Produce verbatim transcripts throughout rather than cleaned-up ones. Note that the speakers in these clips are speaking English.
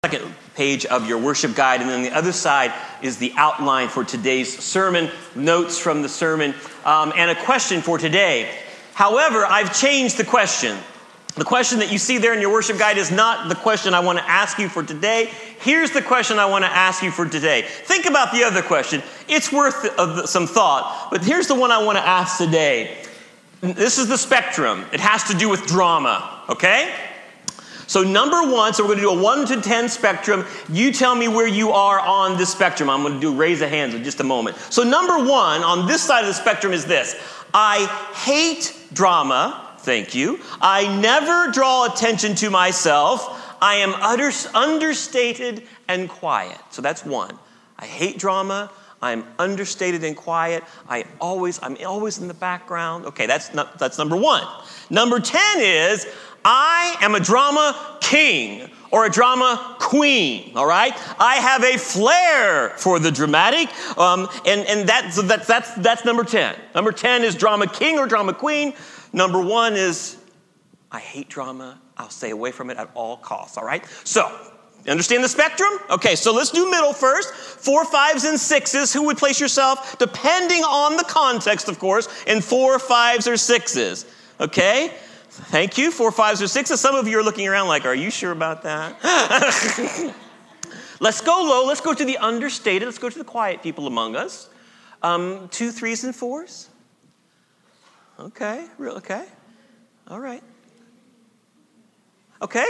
second page of your worship guide. And then the other side is the outline for today's sermon, notes from the sermon, um, and a question for today. However, I've changed the question. The question that you see there in your worship guide is not the question I want to ask you for today. Here's the question I want to ask you for today. Think about the other question. It's worth some thought, but here's the one I want to ask today. This is the spectrum. It has to do with drama, okay? So number one, so we're going to do a one to ten spectrum. You tell me where you are on this spectrum. I'm going to do raise of hands in just a moment. So number one on this side of the spectrum is this. I hate drama. Thank you. I never draw attention to myself. I am utter, understated and quiet. So that's one. I hate drama. I'm understated and quiet. I always, I'm always in the background. Okay, that's not, that's number one. Number ten is I am a drama king or a drama queen, all right? I have a flair for the dramatic, um, and, and that, so that's, that's, that's number ten. Number ten is drama king or drama queen. Number one is I hate drama. I'll stay away from it at all costs, all right? So, understand the spectrum? Okay, so let's do middle first. Four, fives, and sixes. Who would place yourself, depending on the context, of course, in four, fives, or sixes? Okay? Thank you. Four, fives, or sixes. Some of you are looking around like, are you sure about that? Let's go low. Let's go to the understated. Let's go to the quiet people among us. Um, two, threes, and fours. Okay. Real. Okay. All right. Okay.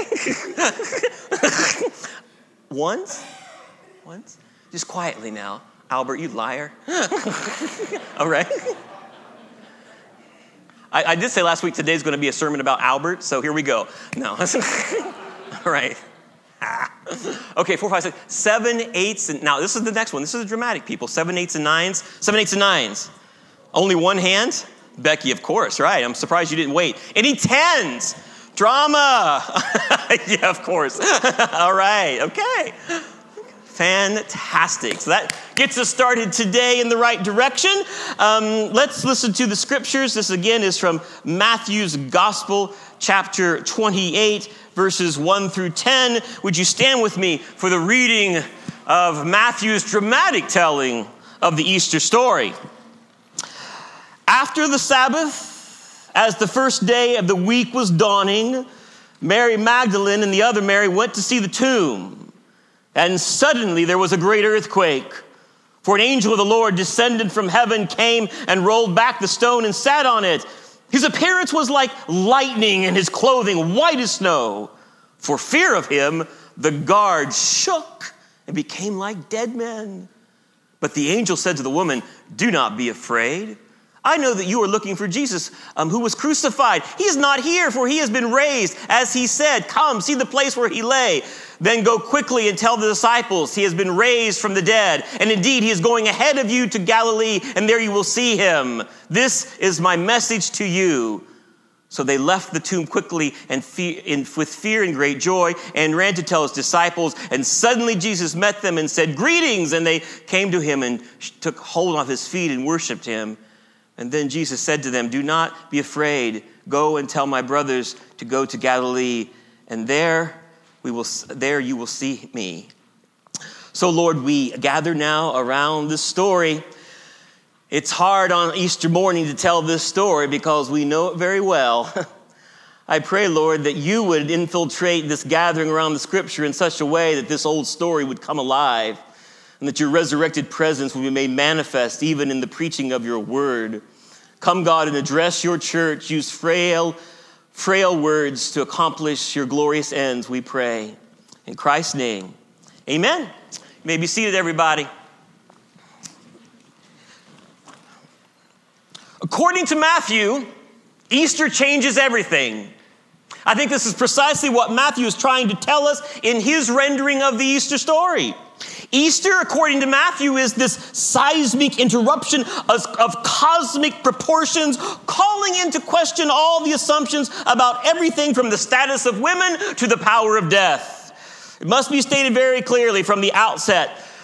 Ones. Ones. Just quietly now. Albert, you liar. All right. I, I did say last week today's going to be a sermon about Albert, so here we go. No. All right. Ah. Okay, four, five, six, seven, eights, and now this is the next one. This is the dramatic people. Seven, eights, and nines. Seven, eights, and nines. Only one hand? Becky, of course, right? I'm surprised you didn't wait. Any tens? Drama. Yeah, of course. All right, okay. Fantastic. So that gets us started today in the right direction. Um, let's listen to the scriptures. This again is from Matthew's Gospel, chapter twenty-eight, verses one through ten. Would you stand with me for the reading of Matthew's dramatic telling of the Easter story? After the Sabbath, as the first day of the week was dawning, Mary Magdalene and the other Mary went to see the tomb. And suddenly there was a great earthquake, for an angel of the Lord descended from heaven, came and rolled back the stone and sat on it. His appearance was like lightning and his clothing white as snow. For fear of him, the guards shook and became like dead men. But the angel said to the woman, "Do not be afraid. I know that you are looking for Jesus, um, who was crucified. He is not here, for he has been raised, as he said. Come, see the place where he lay. Then go quickly and tell the disciples he has been raised from the dead. And indeed, he is going ahead of you to Galilee, and there you will see him. This is my message to you." So they left the tomb quickly and fe- in, with fear and great joy and ran to tell his disciples. And suddenly Jesus met them and said, "Greetings." And they came to him and took hold of his feet and worshiped him. And then Jesus said to them, "Do not be afraid. Go and tell my brothers to go to Galilee, and there we will there you will see me." So Lord, we gather now around this story. It's hard on Easter morning to tell this story because we know it very well. I pray, Lord, that you would infiltrate this gathering around the scripture in such a way that this old story would come alive, and that your resurrected presence will be made manifest even in the preaching of your word. Come, God, and address your church. Use frail, frail words to accomplish your glorious ends, we pray. In Christ's name, amen. You may be seated, everybody. According to Matthew, Easter changes everything. I think this is precisely what Matthew is trying to tell us in his rendering of the Easter story. Easter, according to Matthew, is this seismic interruption of, of cosmic proportions, calling into question all the assumptions about everything from the status of women to the power of death. It must be stated very clearly from the outset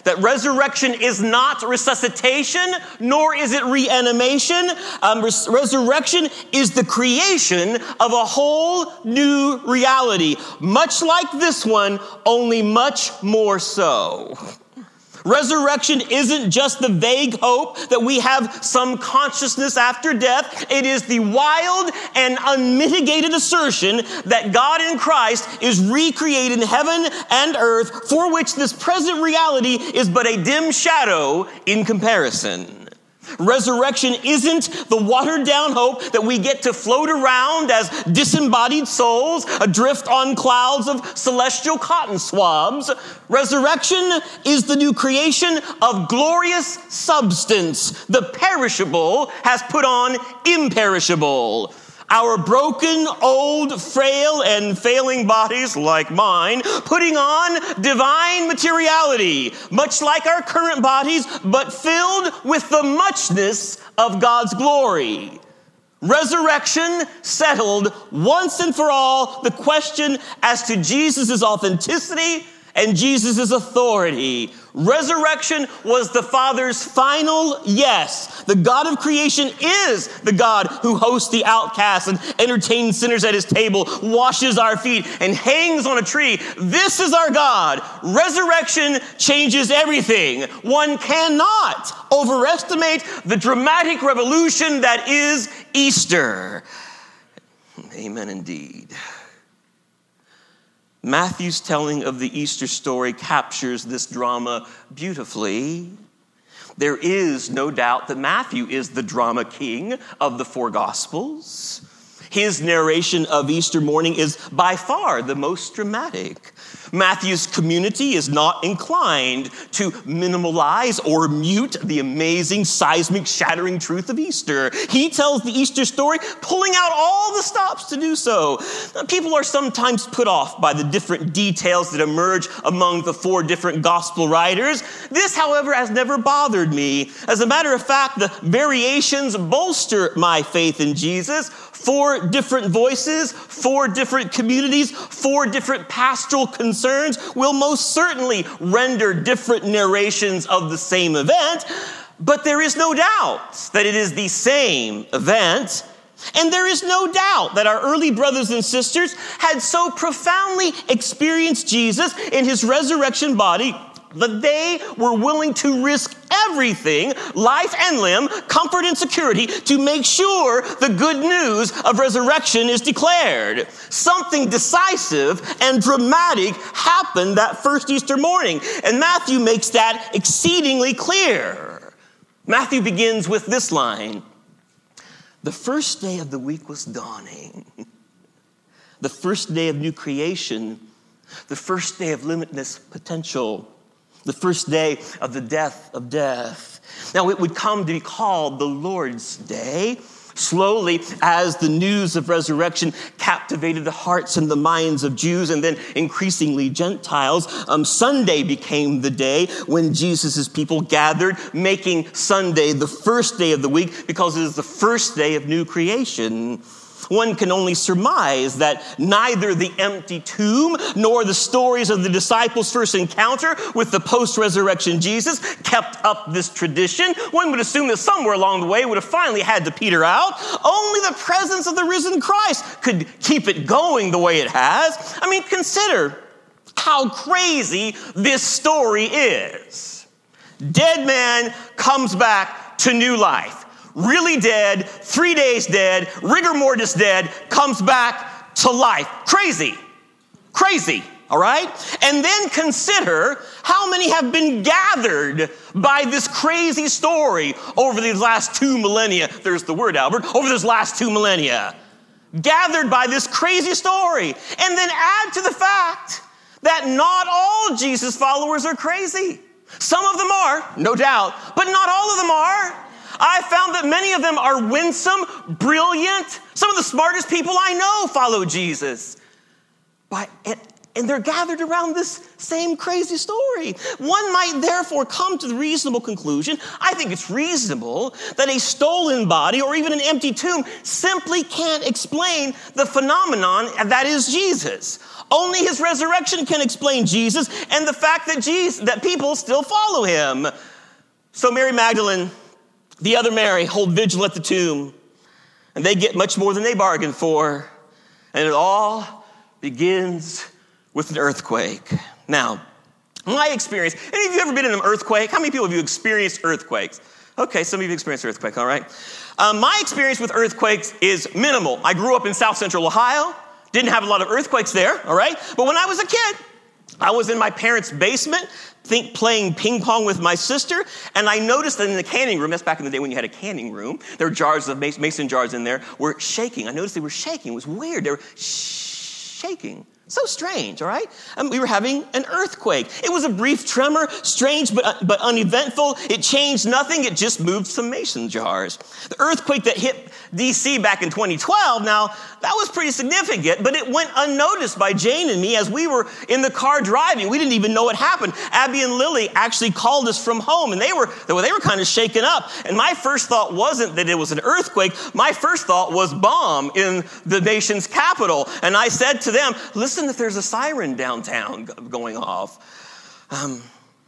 that resurrection is not resuscitation, nor is it reanimation. Um, res- resurrection is the creation of a whole new reality, much like this one, only much more so. Resurrection isn't just the vague hope that we have some consciousness after death. It is the wild and unmitigated assertion that God in Christ is recreating heaven and earth, for which this present reality is but a dim shadow in comparison. Resurrection isn't the watered-down hope that we get to float around as disembodied souls adrift on clouds of celestial cotton swabs. Resurrection is the new creation of glorious substance. The perishable has put on imperishable. Our broken, old, frail, and failing bodies, like mine, putting on divine materiality, much like our current bodies, but filled with the muchness of God's glory. Resurrection settled once and for all the question as to Jesus' authenticity and Jesus' authority. Resurrection was the Father's final yes. The God of creation is the God who hosts the outcasts and entertains sinners at his table, washes our feet, and hangs on a tree. This is our God. Resurrection changes everything. One cannot overestimate the dramatic revolution that is Easter. Amen indeed. Matthew's telling of the Easter story captures this drama beautifully. There is no doubt that Matthew is the drama king of the four Gospels. His narration of Easter morning is by far the most dramatic. Matthew's community is not inclined to minimalize or mute the amazing, seismic, shattering truth of Easter. He tells the Easter story, pulling out all the stops to do so. People are sometimes put off by the different details that emerge among the four different gospel writers. This, however, has never bothered me. As a matter of fact, the variations bolster my faith in Jesus. Four different voices, four different communities, four different pastoral concerns will most certainly render different narrations of the same event, but there is no doubt that it is the same event. And there is no doubt that our early brothers and sisters had so profoundly experienced Jesus in his resurrection body that they were willing to risk everything, life and limb, comfort and security, to make sure the good news of resurrection is declared. Something decisive and dramatic happened that first Easter morning, and Matthew makes that exceedingly clear. Matthew begins with this line: the first day of the week was dawning. The first day of new creation. The first day of limitless potential. The first day of the death of death. Now, it would come to be called the Lord's Day. Slowly, as the news of resurrection captivated the hearts and the minds of Jews and then increasingly Gentiles, um, Sunday became the day when Jesus' people gathered, making Sunday the first day of the week because it is the first day of new creation. One can only surmise that neither the empty tomb nor the stories of the disciples' first encounter with the post-resurrection Jesus kept up this tradition. One would assume that somewhere along the way it would have finally had to peter out. Only the presence of the risen Christ could keep it going the way it has. I mean, consider how crazy this story is. Dead man comes back to new life. Really dead, three days dead, rigor mortis dead, comes back to life. Crazy. Crazy, all right? And then consider how many have been gathered by this crazy story over these last two millennia. There's the word, Albert. Over these last two millennia. Gathered by this crazy story. And then add to the fact that not all Jesus followers are crazy. Some of them are, no doubt, but not all of them are. I found that many of them are winsome, brilliant. Some of the smartest people I know follow Jesus. But at And they're gathered around this same crazy story. One might therefore come to the reasonable conclusion, I think it's reasonable, that a stolen body or even an empty tomb simply can't explain the phenomenon that is Jesus. Only his resurrection can explain Jesus and the fact that Jesus, that people still follow him. So Mary Magdalene, the other Mary, hold vigil at the tomb, and they get much more than they bargained for. And it all begins with an earthquake. Now, my experience, any of you ever been in an earthquake? How many people have you experienced earthquakes? Okay, some of you have experienced earthquake, all right. Um, my experience with earthquakes is minimal. I grew up in South Central Ohio, didn't have a lot of earthquakes there, all right. But when I was a kid, I was in my parents' basement, think playing ping pong with my sister, and I noticed that in the canning room, that's back in the day when you had a canning room, there were jars of mason jars in there, were shaking. I noticed they were shaking. It was weird. They were shaking. So strange, all right? And we were having an earthquake. It was a brief tremor, strange but, but uneventful. It changed nothing. It just moved some mason jars. The earthquake that hit D C back in twenty twelve, now, that was pretty significant, but it went unnoticed by Jane and me as we were in the car driving. We didn't even know what happened. Abby and Lily actually called us from home, and they were, they were, they were kind of shaken up. And my first thought wasn't that it was an earthquake. My first thought was bomb in the nation's capital. And I said to them, listen, if there's a siren downtown going off. Um,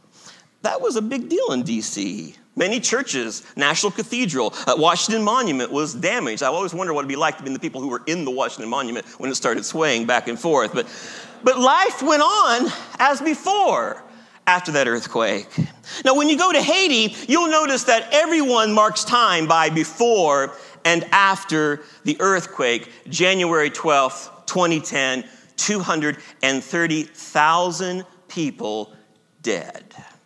that was a big deal in D C. Many churches, National Cathedral, uh, Washington Monument was damaged. I always wonder what it'd be like to be the people who were in the Washington Monument when it started swaying back and forth. But, but life went on as before after that earthquake. Now, when you go to Haiti, you'll notice that everyone marks time by before and after the earthquake, January twelfth, twenty ten, two hundred thirty thousand people dead.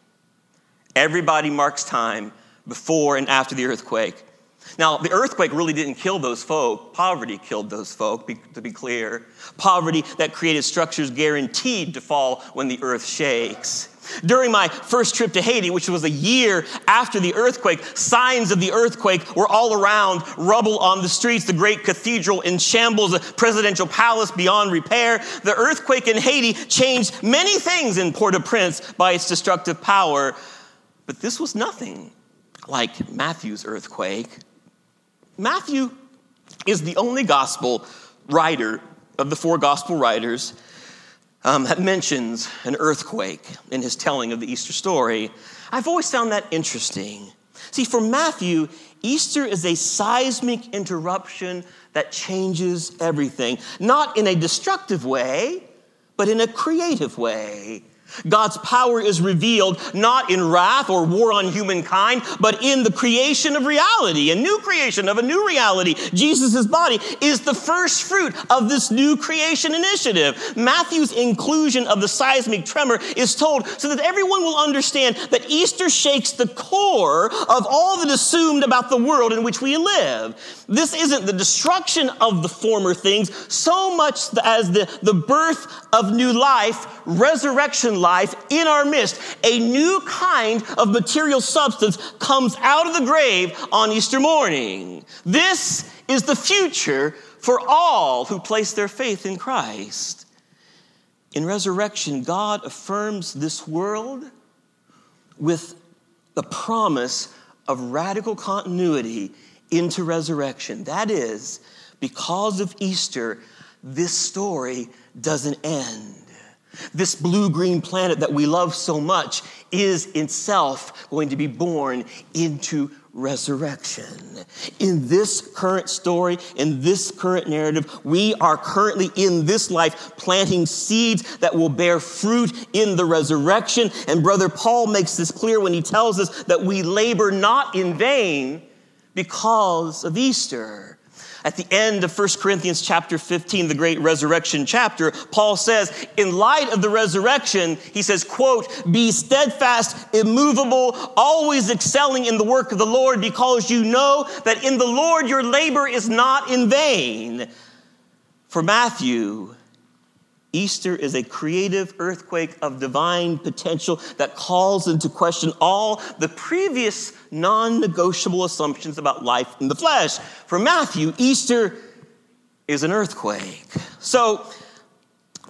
Everybody marks time before and after the earthquake. Now, the earthquake really didn't kill those folk. Poverty killed those folk, be, to be clear. Poverty that created structures guaranteed to fall when the earth shakes. During my first trip to Haiti, which was a year after the earthquake, signs of the earthquake were all around, rubble on the streets, the great cathedral in shambles, the presidential palace beyond repair. The earthquake in Haiti changed many things in Port-au-Prince by its destructive power, but this was nothing like Matthew's earthquake. Matthew is the only gospel writer of the four gospel writers Um, that mentions an earthquake in his telling of the Easter story. I've always found that interesting. See, for Matthew, Easter is a seismic interruption that changes everything, not in a destructive way, but in a creative way. God's power is revealed not in wrath or war on humankind, but in the creation of reality, a new creation of a new reality. Jesus' body is the first fruit of this new creation initiative. Matthew's inclusion of the seismic tremor is told so that everyone will understand that Easter shakes the core of all that is assumed about the world in which we live. This isn't the destruction of the former things so much as the, the birth of new life, resurrection life in our midst. A new kind of material substance comes out of the grave on Easter morning. This is the future for all who place their faith in Christ. In resurrection, God affirms this world with the promise of radical continuity into resurrection. That is, because of Easter, this story doesn't end. This blue-green planet that we love so much is itself going to be born into resurrection. In this current story, in this current narrative, we are currently in this life planting seeds that will bear fruit in the resurrection. And Brother Paul makes this clear when he tells us that we labor not in vain because of Easter. At the end of First Corinthians chapter fifteen, the great resurrection chapter, Paul says, in light of the resurrection, he says, quote, be steadfast, immovable, always excelling in the work of the Lord, because you know that in the Lord your labor is not in vain. For Matthew, Easter is a creative earthquake of divine potential that calls into question all the previous non-negotiable assumptions about life in the flesh. For Matthew, Easter is an earthquake. So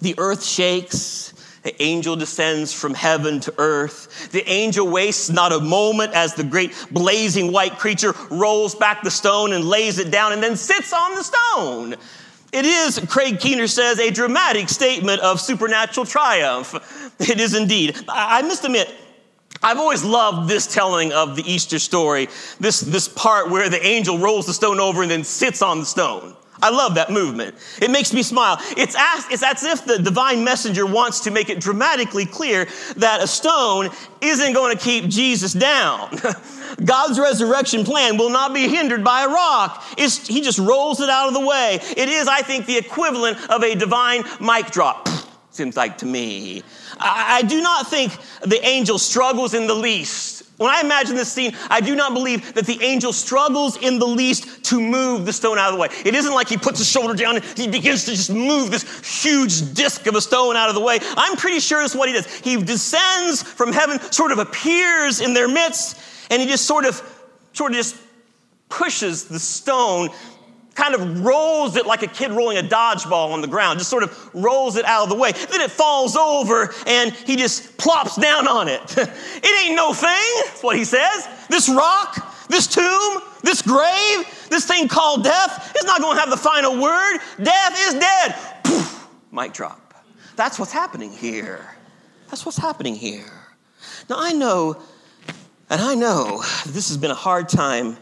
The earth shakes. The angel descends from heaven to earth. The angel wastes not a moment as the great blazing white creature rolls back the stone and lays it down and then sits on the stone. It is, Craig Keener says, a dramatic statement of supernatural triumph. It is indeed. I must admit, I've always loved this telling of the Easter story, this, this part where the angel rolls the stone over and then sits on the stone. I love that movement. It makes me smile. It's as, it's as if the divine messenger wants to make it dramatically clear that a stone isn't going to keep Jesus down. God's resurrection plan will not be hindered by a rock. It's, he just rolls it out of the way. It is, I think, the equivalent of a divine mic drop. Seems like to me. I, I do not think the angel struggles in the least. When I imagine this scene, I do not believe that the angel struggles in the least to move the stone out of the way. It isn't like he puts his shoulder down and he begins to just move this huge disc of a stone out of the way. I'm pretty sure that's what he does. He descends from heaven, sort of appears in their midst, and he just sort of, sort of just pushes the stone, kind of rolls it like a kid rolling a dodgeball on the ground, just sort of rolls it out of the way. Then it falls over and he just plops down on it. It ain't no thing, that's what he says. This rock, this tomb, this grave, this thing called death is not going to have the final word. Death is dead. Poof, mic drop. That's what's happening here. That's what's happening here. Now I know, and I know this has been a hard time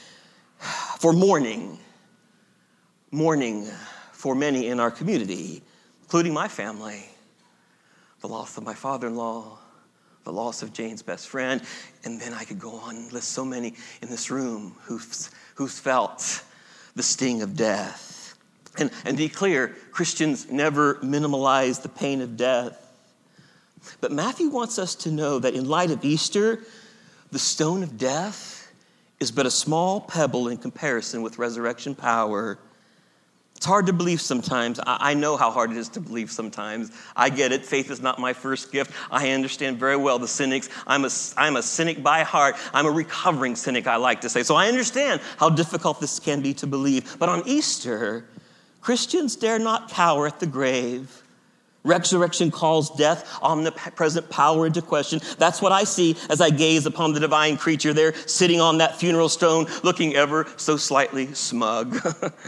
for mourning. Mourning for many in our community, including my family. The loss of my father-in-law, the loss of Jane's best friend, and then I could go on and list so many in this room who've, who've felt the sting of death. And, and to be clear, Christians never minimalize the pain of death. But Matthew wants us to know that in light of Easter, the stone of death is but a small pebble in comparison with resurrection power. It's hard to believe sometimes. I know how hard it is to believe sometimes. I get it. Faith is not my first gift. I understand very well the cynics. I'm a, I'm a cynic by heart. I'm a recovering cynic, I like to say. So I understand how difficult this can be to believe. But on Easter, Christians dare not cower at the grave. Resurrection calls death, omnipresent power into question. That's what I see as I gaze upon the divine creature there sitting on that funeral stone, looking ever so slightly smug.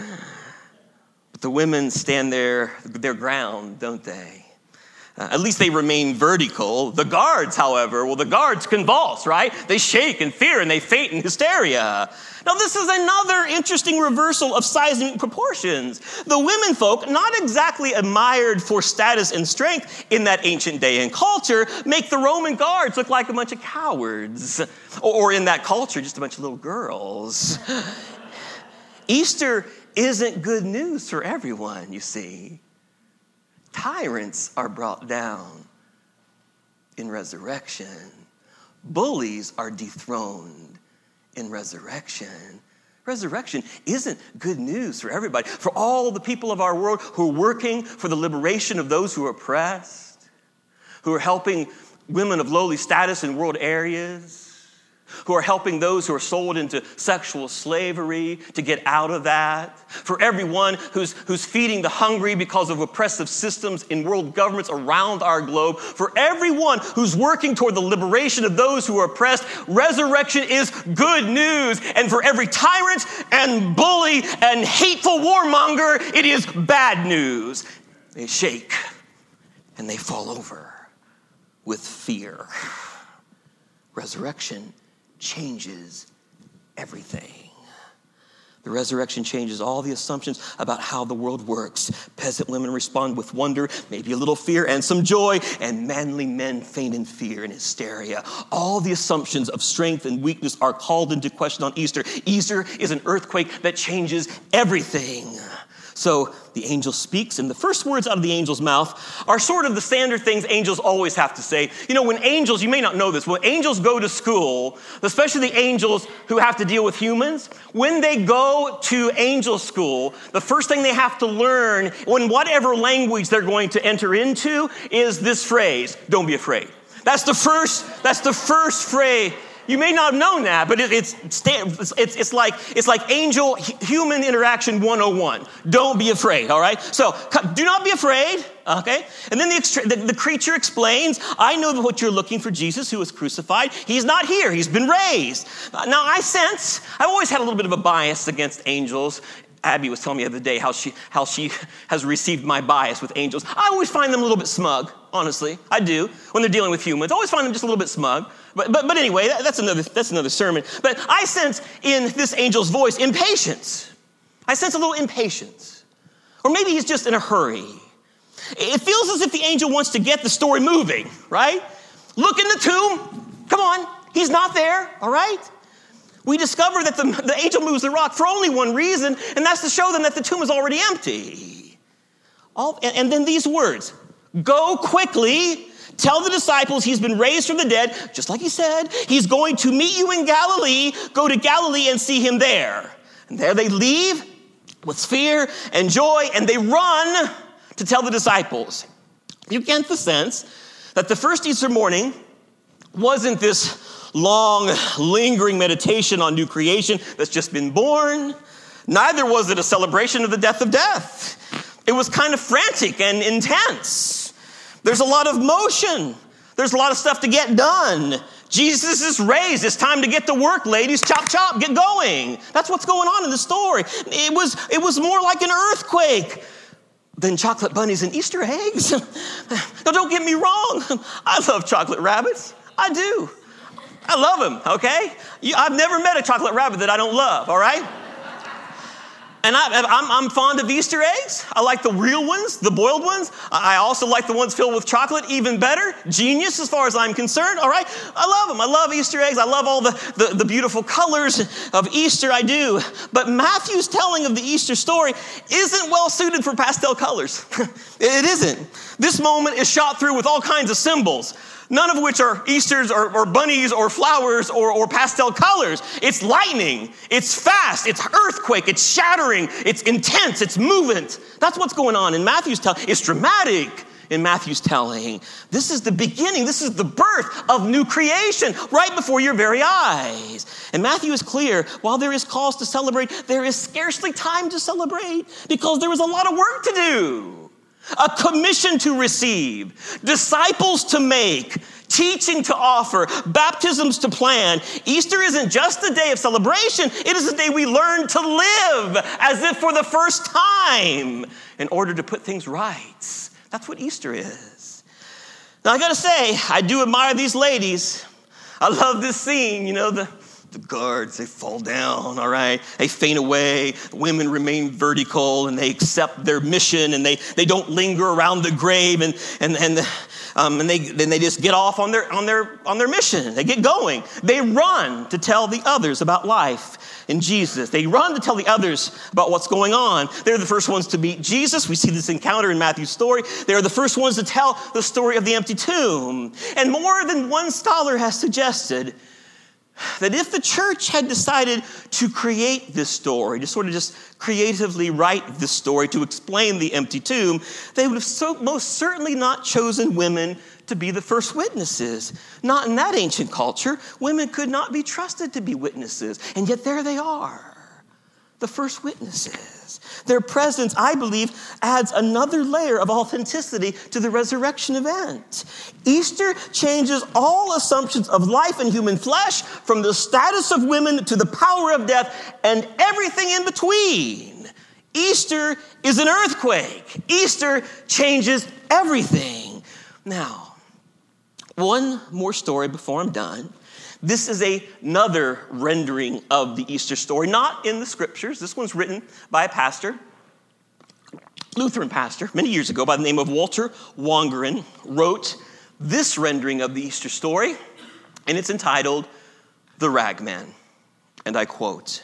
But the women stand their, their ground, don't they? Uh, at least they remain vertical. The guards, however, well, the guards convulse, right? They shake in fear and they faint in hysteria. Now, this is another interesting reversal of sizing proportions. The women folk, not exactly admired for status and strength in that ancient day and culture, make the Roman guards look like a bunch of cowards. Or in that culture, just a bunch of little girls. Easter isn't good news for everyone, you see. Tyrants are brought down in resurrection. Bullies are dethroned in resurrection. Resurrection isn't good news for everybody. For all the people of our world who are working for the liberation of those who are oppressed, who are helping women of lowly status in world areas, who are helping those who are sold into sexual slavery to get out of that. For everyone who's, who's feeding the hungry because of oppressive systems in world governments around our globe. For everyone who's working toward the liberation of those who are oppressed, resurrection is good news. And for every tyrant and bully and hateful warmonger, it is bad news. They shake and they fall over with fear. Resurrection changes everything. The resurrection changes all the assumptions about how the world works. Peasant women respond with wonder, maybe a little fear, and some joy, and manly men faint in fear and hysteria. All the assumptions of strength and weakness are called into question on Easter. Easter is an earthquake that changes everything. So the angel speaks, and the first words out of the angel's mouth are sort of the standard things angels always have to say. You know, when angels, you may not know this, when angels go to school, especially the angels who have to deal with humans, when they go to angel school, the first thing they have to learn, in whatever language they're going to enter into, is this phrase, don't be afraid. That's the first, that's the first phrase. You may not have known that, but it, it's, it's, it's, like, it's like angel human interaction one oh one. Don't be afraid, all right? So do not be afraid, okay? And then the, the, the creature explains, I know what you're looking for, Jesus, who was crucified. He's not here. He's been raised. Now, I sense, I've always had a little bit of a bias against angels. Abby was telling me the other day how she how she has received my bias with angels. I always find them a little bit smug, honestly. I do. When they're dealing with humans, I always find them just a little bit smug. But but, but anyway, that, that's another that's another sermon. But I sense in this angel's voice impatience. I sense a little impatience. Or maybe he's just in a hurry. It feels as if the angel wants to get the story moving, right? Look in the tomb. Come on. He's not there, all right? We discover that the, the angel moves the rock for only one reason, and that's to show them that the tomb is already empty. All, and, and then these words, go quickly, tell the disciples he's been raised from the dead, just like he said. He's going to meet you in Galilee. Go to Galilee and see him there. And there they leave with fear and joy, and they run to tell the disciples. You get the sense that the first Easter morning wasn't this long, lingering meditation on new creation that's just been born. Neither was it a celebration of the death of death. It was kind of frantic and intense. There's a lot of motion. There's a lot of stuff to get done. Jesus is raised. It's time to get to work, ladies. Chop, chop, get going. That's what's going on in the story. It was, it was more like an earthquake than chocolate bunnies and Easter eggs. Now, don't get me wrong. I love chocolate rabbits. I do. I love them, okay? You, I've never met a chocolate rabbit that I don't love, all right? And I, I'm, I'm fond of Easter eggs. I like the real ones, the boiled ones. I also like the ones filled with chocolate, even better. Genius as far as I'm concerned, all right? I love them. I love Easter eggs. I love all the, the, the beautiful colors of Easter, I do. But Matthew's telling of the Easter story isn't well suited for pastel colors. It isn't. This moment is shot through with all kinds of symbols, none of which are Easters or, or bunnies or flowers or, or pastel colors. It's lightning. It's fast. It's earthquake. It's shattering. It's intense. It's movement. That's what's going on in Matthew's telling. It's dramatic in Matthew's telling. This is the beginning. This is the birth of new creation right before your very eyes. And Matthew is clear. While there is cause to celebrate, there is scarcely time to celebrate because there is a lot of work to do. A commission to receive, disciples to make, teaching to offer, baptisms to plan. Easter isn't just a day of celebration. It is a day we learn to live as if for the first time in order to put things right. That's what Easter is. Now, I got to say, I do admire these ladies. I love this scene, you know, the The guards, they fall down, all right? They faint away. The women remain vertical, and they accept their mission, and they, they don't linger around the grave, and and and um, and they then they just get off on their on their on their mission. They get going. They run to tell the others about life in Jesus. They run to tell the others about what's going on. They're the first ones to meet Jesus. We see this encounter in Matthew's story. They're the first ones to tell the story of the empty tomb. And more than one scholar has suggested that if the church had decided to create this story, to sort of just creatively write this story to explain the empty tomb, they would have so, most certainly not chosen women to be the first witnesses. Not in that ancient culture. Women could not be trusted to be witnesses. And yet there they are, the first witnesses. Their presence, I believe, adds another layer of authenticity to the resurrection event. Easter changes all assumptions of life and human flesh, from the status of women to the power of death and everything in between. Easter is an earthquake. Easter changes everything. Now, one more story before I'm done. This is a, another rendering of the Easter story, not in the scriptures. This one's written by a pastor, Lutheran pastor, many years ago by the name of Walter Wangerin, wrote this rendering of the Easter story, and it's entitled, The Ragman. And I quote,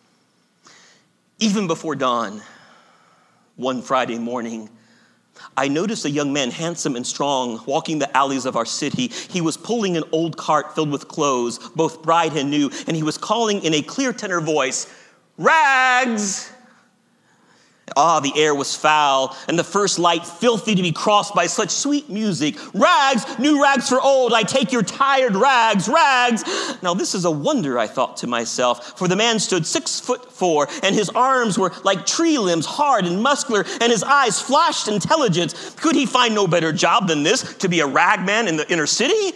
"Even before dawn, one Friday morning, I noticed a young man, handsome and strong, walking the alleys of our city. He was pulling an old cart filled with clothes, both bright and new, and he was calling in a clear tenor voice, 'Rags!' Ah, the air was foul, and the first light filthy to be crossed by such sweet music. Rags, new rags for old, I take your tired rags, rags. Now this is a wonder, I thought to myself, for the man stood six foot four, and his arms were like tree limbs, hard and muscular, and his eyes flashed intelligence. Could he find no better job than this, to be a ragman in the inner city?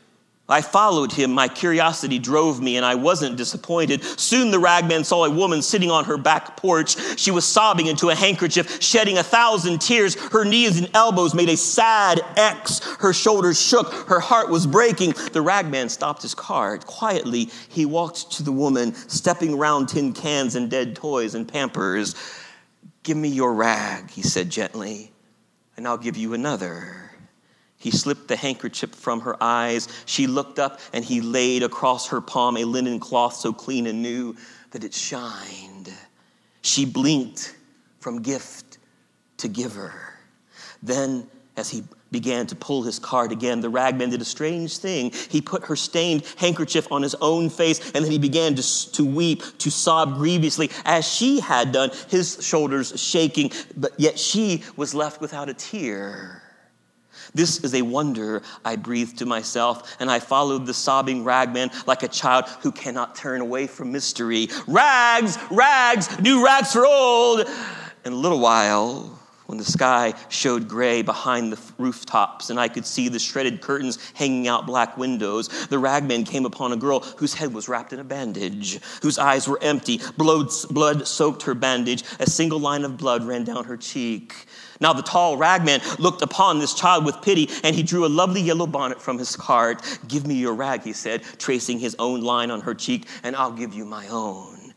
I followed him. My curiosity drove me, and I wasn't disappointed. Soon the ragman saw a woman sitting on her back porch. She was sobbing into a handkerchief, shedding a thousand tears. Her knees and elbows made a sad X. Her shoulders shook. Her heart was breaking. The ragman stopped his cart. Quietly, he walked to the woman, stepping around tin cans and dead toys and Pampers. "Give me your rag," he said gently, "and I'll give you another." He slipped the handkerchief from her eyes. She looked up, and he laid across her palm a linen cloth so clean and new that it shined. She blinked from gift to giver. Then, as he began to pull his cart again, the ragman did a strange thing. He put her stained handkerchief on his own face, and then he began to, to weep, to sob grievously, as she had done, his shoulders shaking, but yet she was left without a tear. "This is a wonder," I breathed to myself, and I followed the sobbing ragman like a child who cannot turn away from mystery. Rags, rags, new rags for old. In a little while, when the sky showed gray behind the rooftops and I could see the shredded curtains hanging out black windows, the ragman came upon a girl whose head was wrapped in a bandage, whose eyes were empty. Blood, blood soaked her bandage. A single line of blood ran down her cheek. Now the tall ragman looked upon this child with pity, and he drew a lovely yellow bonnet from his cart. "Give me your rag," he said, tracing his own line on her cheek, "and I'll give you my own."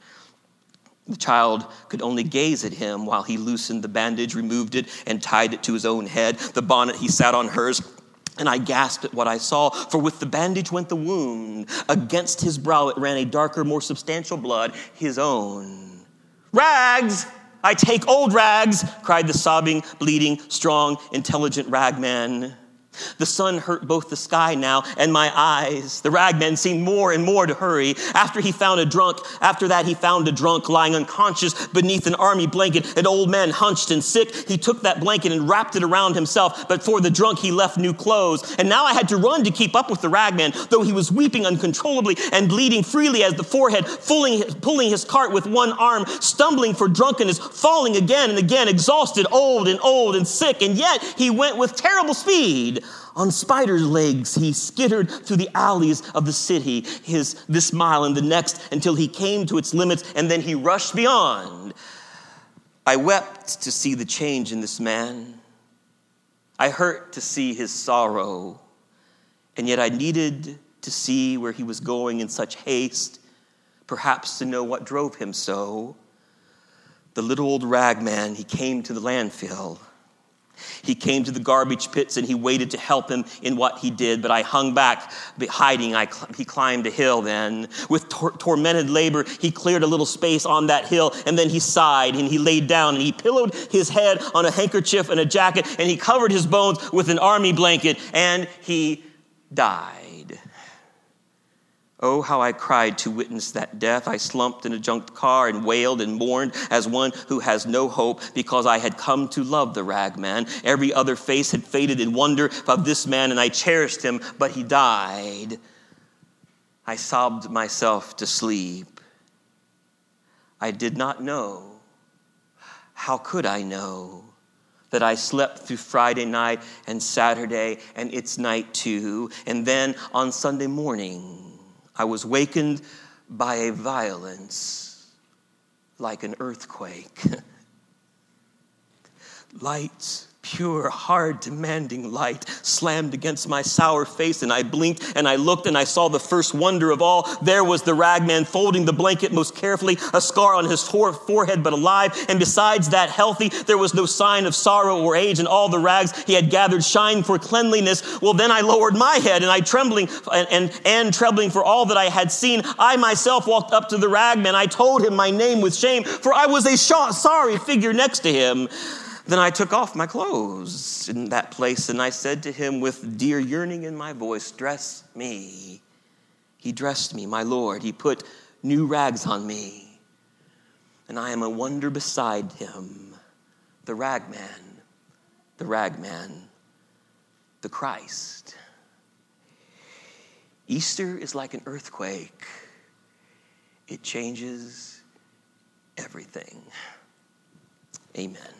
The child could only gaze at him while he loosened the bandage, removed it, and tied it to his own head. The bonnet he sat on hers, and I gasped at what I saw, for with the bandage went the wound. Against his brow it ran a darker, more substantial blood, his own. "Rags! I take old rags," cried the sobbing, bleeding, strong, intelligent ragman. The sun hurt both the sky now and my eyes. The ragman seemed more and more to hurry. After he found a drunk, after that he found a drunk lying unconscious beneath an army blanket, an old man hunched and sick. He took that blanket and wrapped it around himself, but for the drunk he left new clothes. And now I had to run to keep up with the ragman, though he was weeping uncontrollably and bleeding freely as the forehead, pulling, pulling his cart with one arm, stumbling for drunkenness, falling again and again, exhausted, old and old and sick. And yet he went with terrible speed. On spider's legs, he skittered through the alleys of the city, his this mile and the next, until he came to its limits, and then he rushed beyond. I wept to see the change in this man. I hurt to see his sorrow, and yet I needed to see where he was going in such haste, perhaps to know what drove him so. The little old ragman, he came to the landfill. He came to the garbage pits, and he waited to help him in what he did. But I hung back, hiding. I, he climbed a hill then. With tor- tormented labor, he cleared a little space on that hill, and then he sighed, and he laid down, and he pillowed his head on a handkerchief and a jacket, and he covered his bones with an army blanket, and he died. Oh, how I cried to witness that death. I slumped in a junked car and wailed and mourned as one who has no hope, because I had come to love the ragman. Every other face had faded in wonder of this man, and I cherished him, but he died. I sobbed myself to sleep. I did not know. How could I know that I slept through Friday night and Saturday and its night too, and then on Sunday morning I was wakened by a violence like an earthquake. Light, pure, hard, demanding light slammed against my sour face, and I blinked, and I looked, and I saw the first wonder of all. There was the ragman folding the blanket most carefully, a scar on his forehead but alive, and besides that healthy, there was no sign of sorrow or age, and all the rags he had gathered shined for cleanliness. Well, then I lowered my head, and I trembling, and, and, and trembling for all that I had seen, I myself walked up to the ragman. I told him my name with shame, for I was a sh- sorry figure next to him. Then I took off my clothes in that place, and I said to him with dear yearning in my voice, "Dress me." He dressed me, my Lord. He put new rags on me, and I am a wonder beside him. the ragman, the ragman, the Christ. Easter is like an earthquake. It changes everything. Amen.